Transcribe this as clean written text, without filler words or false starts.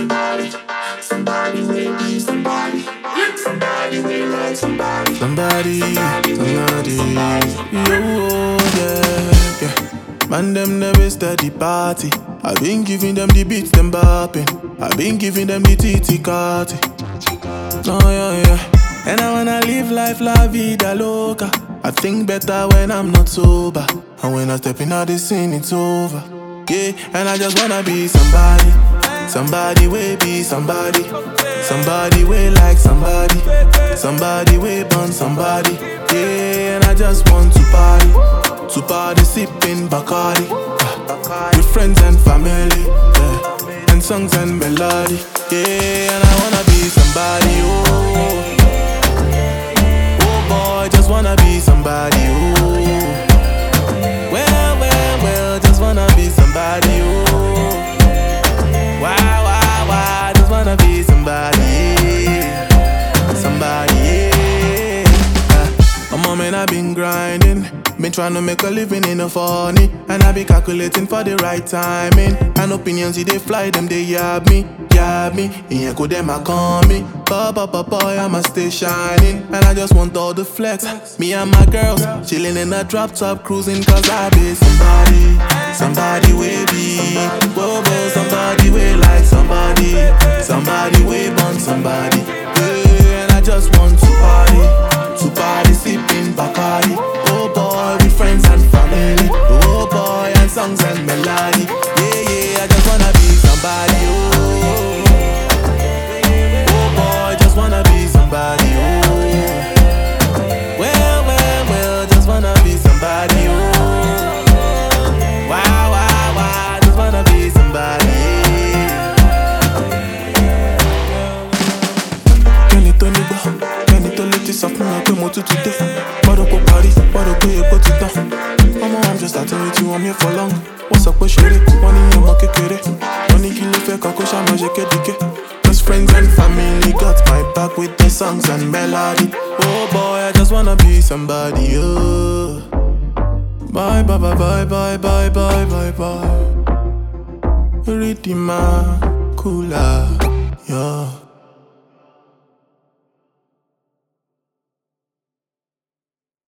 Somebody, yo, yeah. Man, them never steady party. I've been giving them the beats, them bopping. I've been giving them the titi carty. Oh, yeah. And I wanna live life la vida loca. I think better when I'm not sober. And when I step in out the scene, it's over. Yeah, and I just wanna be somebody. Somebody will be somebody. Somebody will like somebody. Somebody will burn somebody. Yeah, and I just want to party. To party sipping Bacardi. With friends and family. Yeah, and songs and melody. Yeah, and I wanna be somebody. Oh boy, just wanna be somebody. Well, just wanna be somebody. Wow, just wanna be somebody. Somebody, yeah. My mom and I been grinding. Been trying to make a living in a funny. And I be calculating for the right timing. And opinions, they fly, them they yab me. In go them I call me. Boy, I'ma stay shining. And I just want all the flex. Me and my girls, chilling in a drop top, cruising. Cause I be somebody. Somebody will be. Whoa, somebody will like somebody. Somebody will burn somebody. Yeah, and I just want to party sipping Bacardi. Oh boy, with friends and family. Oh boy, and songs and melody. Yeah, I just wanna be somebody. Oh boy, just wanna be somebody. Well, just wanna be somebody. Wow, just wanna be somebody. Kenny to let this off me, I put more to today. Bado po party, bado pay a put it down. Mama, I'm just starting with you, I'm here for long. What's up, what's your money in your market, money kill if I can't shama jeke. Just friends and family got my back with the songs and melody. Oh boy, I just wanna be somebody, oh. Bye. Ridima, cooler, yeah.